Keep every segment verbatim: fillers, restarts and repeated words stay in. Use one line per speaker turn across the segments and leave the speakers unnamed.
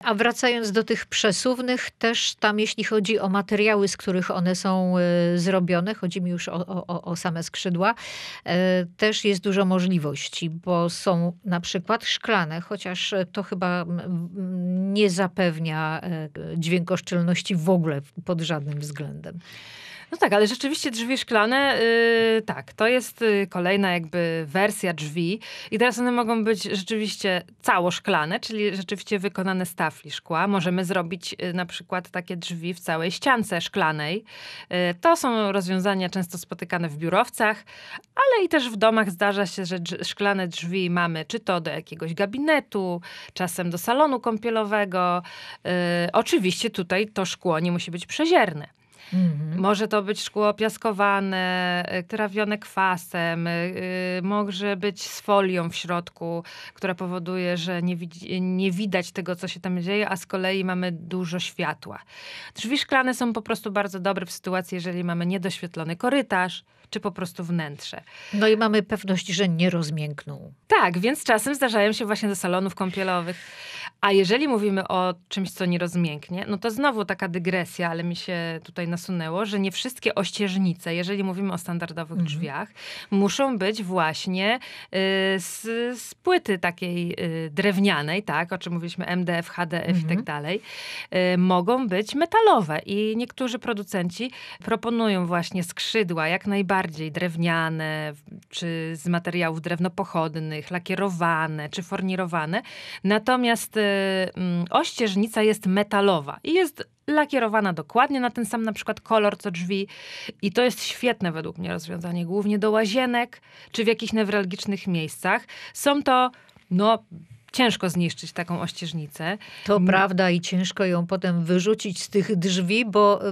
A wracając do tych przesuwnych, też tam jeśli chodzi o materiały, z których one są y, zrobione, chodzi mi już o, o, o same skrzydła, y, też jest dużo możliwości, bo są na przykład szklane, chociaż to chyba mm, nie zapewnia y, dźwiękoszczelności w ogóle pod żadnym względem.
No tak, ale rzeczywiście drzwi szklane, yy, tak, to jest yy, kolejna jakby wersja drzwi i teraz one mogą być rzeczywiście całoszklane, czyli rzeczywiście wykonane z tafli szkła. Możemy zrobić yy, na przykład takie drzwi w całej ściance szklanej. Yy, to są rozwiązania często spotykane w biurowcach, ale i też w domach zdarza się, że drz- szklane drzwi mamy czy to do jakiegoś gabinetu, czasem do salonu kąpielowego. Yy, oczywiście tutaj to szkło nie musi być przezierne. Mhm. Może to być szkło piaskowane, trawione kwasem, yy, może być z folią w środku, która powoduje, że nie, widzi, nie widać tego, co się tam dzieje, a z kolei mamy dużo światła. Drzwi szklane są po prostu bardzo dobre w sytuacji, jeżeli mamy niedoświetlony korytarz, czy po prostu wnętrze.
No i mamy pewność, że nie rozmiękną.
Tak, więc czasem zdarzają się właśnie do salonów kąpielowych. A jeżeli mówimy o czymś, co nie rozmięknie, no to znowu taka dygresja, ale mi się tutaj nasunęło, że nie wszystkie ościeżnice, jeżeli mówimy o standardowych mhm. drzwiach, muszą być właśnie y, z, z płyty takiej y, drewnianej, tak, o czym mówiliśmy, M D F, H D F mhm. i tak dalej. Y, mogą być metalowe i niektórzy producenci proponują właśnie skrzydła jak najbardziej drewniane, czy z materiałów drewnopochodnych, lakierowane, czy fornirowane. Natomiast y, ościeżnica jest metalowa i jest lakierowana dokładnie na ten sam na przykład kolor co drzwi i to jest świetne według mnie rozwiązanie, głównie do łazienek czy w jakichś newralgicznych miejscach. Są to, no, ciężko zniszczyć taką ościeżnicę.
To M- prawda i ciężko ją potem wyrzucić z tych drzwi, bo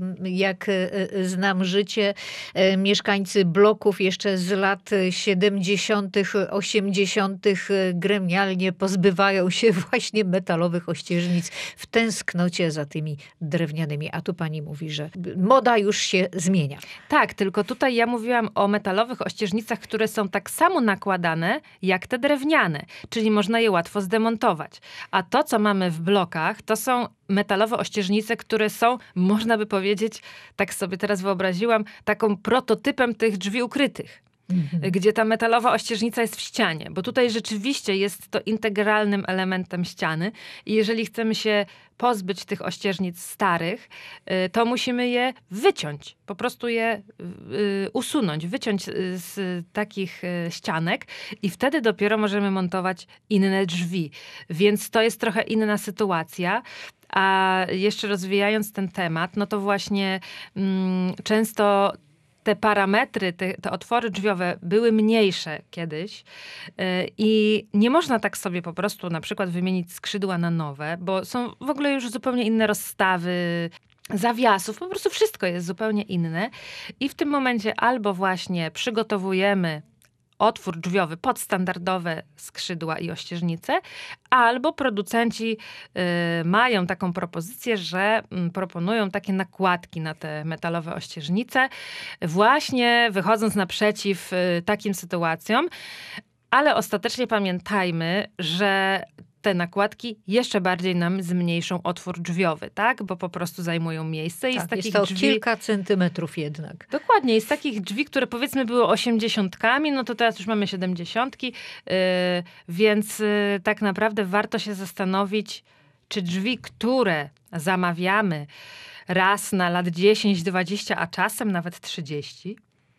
jak znam życie, mieszkańcy bloków jeszcze z lat siedemdziesiątych, osiemdziesiątych gremialnie pozbywają się właśnie metalowych ościeżnic w tęsknocie za tymi drewnianymi. A tu pani mówi, że moda już się zmienia.
Tak, tylko tutaj ja mówiłam o metalowych ościeżnicach, które są tak samo nakładane jak te drewniane, czyli można je łatwo zdemontować. A to, co mamy w blokach, to są metalowe ościeżnice, które są, można by powiedzieć, tak sobie teraz wyobraziłam, taką prototypem tych drzwi ukrytych. Mhm. Gdzie ta metalowa ościeżnica jest w ścianie, bo tutaj rzeczywiście jest to integralnym elementem ściany i jeżeli chcemy się pozbyć tych ościeżnic starych, to musimy je wyciąć, po prostu je usunąć, wyciąć z takich ścianek i wtedy dopiero możemy montować inne drzwi. Więc to jest trochę inna sytuacja. A jeszcze rozwijając ten temat, no to właśnie mm, często te parametry, te, te otwory drzwiowe były mniejsze kiedyś yy, i nie można tak sobie po prostu na przykład wymienić skrzydła na nowe, bo są w ogóle już zupełnie inne rozstawy zawiasów, po prostu wszystko jest zupełnie inne i w tym momencie albo właśnie przygotowujemy otwór drzwiowy pod standardowe skrzydła i ościeżnice, albo producenci y, mają taką propozycję, że y, proponują takie nakładki na te metalowe ościeżnice, właśnie wychodząc naprzeciw y, takim sytuacjom, ale ostatecznie pamiętajmy, że te nakładki jeszcze bardziej nam zmniejszą otwór drzwiowy, tak? Bo po prostu zajmują miejsce. I
tak,
z takich
jest to
drzwi...
kilka centymetrów jednak.
Dokładnie. I z takich drzwi, które powiedzmy były osiemdziesiątkami, no to teraz już mamy siedemdziesiątki, yy, więc yy, tak naprawdę warto się zastanowić, czy drzwi, które zamawiamy raz na lat dziesięć, dwadzieścia, a czasem nawet trzydzieści,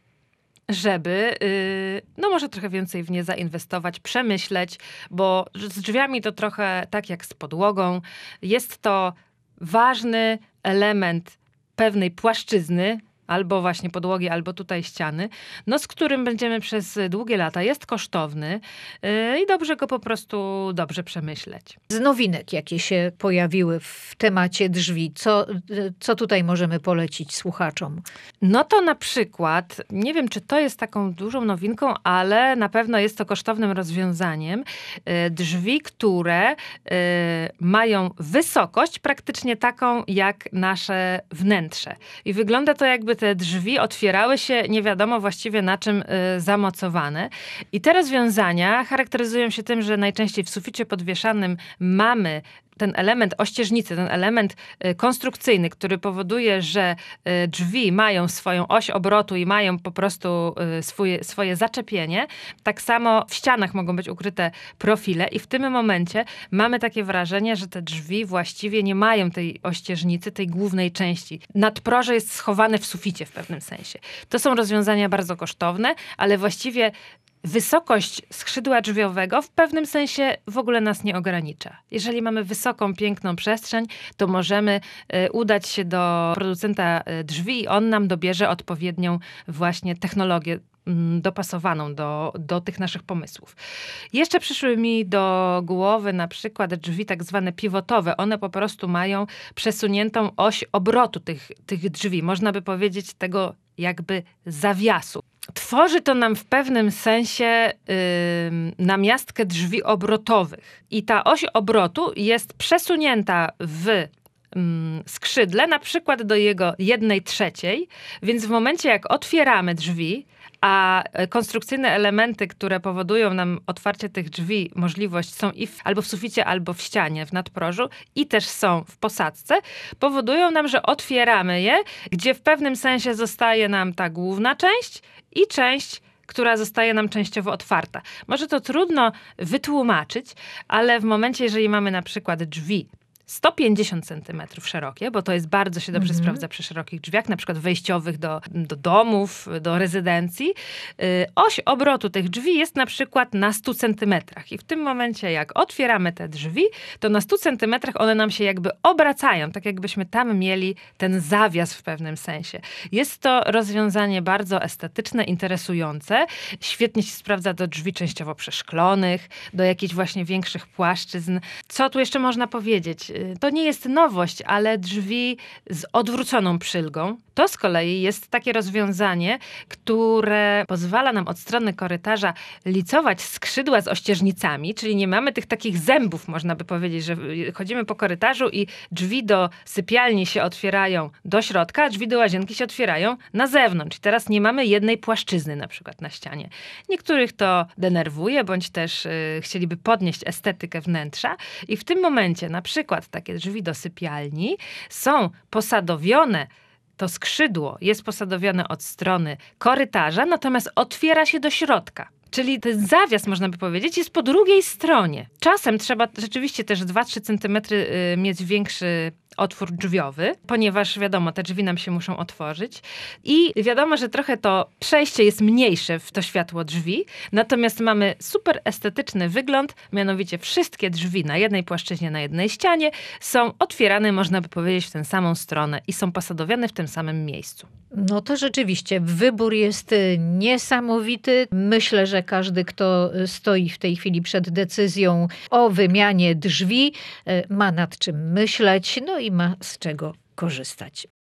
żeby, yy, no może trochę więcej w nie zainwestować, przemyśleć, bo z drzwiami to trochę tak jak z podłogą. Jest to ważny element pewnej płaszczyzny, albo właśnie podłogi, albo tutaj ściany, no z którym będziemy przez długie lata. Jest kosztowny yy, i dobrze go po prostu dobrze przemyśleć.
Z nowinek, jakie się pojawiły w temacie drzwi, co, co tutaj możemy polecić słuchaczom?
No to na przykład, nie wiem, czy to jest taką dużą nowinką, ale na pewno jest to kosztownym rozwiązaniem. Yy, drzwi, które yy, mają wysokość praktycznie taką jak nasze wnętrze. I wygląda to jakby te drzwi otwierały się nie wiadomo właściwie na czym y, zamocowane. I te rozwiązania charakteryzują się tym, że najczęściej w suficie podwieszanym mamy ten element ościeżnicy, ten element konstrukcyjny, który powoduje, że drzwi mają swoją oś obrotu i mają po prostu swoje, swoje zaczepienie, tak samo w ścianach mogą być ukryte profile i w tym momencie mamy takie wrażenie, że te drzwi właściwie nie mają tej ościeżnicy, tej głównej części. Nadproże jest schowane w suficie w pewnym sensie. To są rozwiązania bardzo kosztowne, ale właściwie wysokość skrzydła drzwiowego w pewnym sensie w ogóle nas nie ogranicza. Jeżeli mamy wysoką, piękną przestrzeń, to możemy udać się do producenta drzwi i on nam dobierze odpowiednią właśnie technologię dopasowaną do, do tych naszych pomysłów. Jeszcze przyszły mi do głowy na przykład drzwi tak zwane pivotowe. One po prostu mają przesuniętą oś obrotu tych, tych drzwi. Można by powiedzieć tego jakby zawiasu. Tworzy to nam w pewnym sensie yy, namiastkę drzwi obrotowych. I ta oś obrotu jest przesunięta w skrzydle, na przykład do jego jednej trzeciej, więc w momencie jak otwieramy drzwi, a konstrukcyjne elementy, które powodują nam otwarcie tych drzwi, możliwość są i w, albo w suficie, albo w ścianie, w nadprożu i też są w posadzce, powodują nam, że otwieramy je, gdzie w pewnym sensie zostaje nam ta główna część i część, która zostaje nam częściowo otwarta. Może to trudno wytłumaczyć, ale w momencie, jeżeli mamy na przykład drzwi sto pięćdziesiąt centymetrów szerokie, bo to jest bardzo się dobrze mhm. sprawdza przy szerokich drzwiach, na przykład wejściowych do, do domów, do rezydencji. Yy, oś obrotu tych drzwi jest na przykład na stu centymetrach. I w tym momencie, jak otwieramy te drzwi, to na stu centymetrach one nam się jakby obracają, tak jakbyśmy tam mieli ten zawias w pewnym sensie. Jest to rozwiązanie bardzo estetyczne, interesujące. Świetnie się sprawdza do drzwi częściowo przeszklonych, do jakichś właśnie większych płaszczyzn. Co tu jeszcze można powiedzieć? To nie jest nowość, ale drzwi z odwróconą przylgą. To z kolei jest takie rozwiązanie, które pozwala nam od strony korytarza licować skrzydła z ościeżnicami, czyli nie mamy tych takich zębów, można by powiedzieć, że chodzimy po korytarzu i drzwi do sypialni się otwierają do środka, a drzwi do łazienki się otwierają na zewnątrz. I teraz nie mamy jednej płaszczyzny na przykład na ścianie. Niektórych to denerwuje, bądź też y, chcieliby podnieść estetykę wnętrza i w tym momencie na przykład takie drzwi do sypialni są posadowione, to skrzydło jest posadowione od strony korytarza, natomiast otwiera się do środka. Czyli ten zawias, można by powiedzieć, jest po drugiej stronie. Czasem trzeba rzeczywiście też dwa trzy centymetry mieć większy otwór drzwiowy, ponieważ wiadomo, te drzwi nam się muszą otworzyć i wiadomo, że trochę to przejście jest mniejsze w to światło drzwi, natomiast mamy super estetyczny wygląd, mianowicie wszystkie drzwi na jednej płaszczyźnie, na jednej ścianie są otwierane, można by powiedzieć, w tę samą stronę i są posadowione w tym samym miejscu.
No to rzeczywiście, wybór jest niesamowity. Myślę, że każdy, kto stoi w tej chwili przed decyzją o wymianie drzwi, ma nad czym myśleć, no i ma z czego korzystać.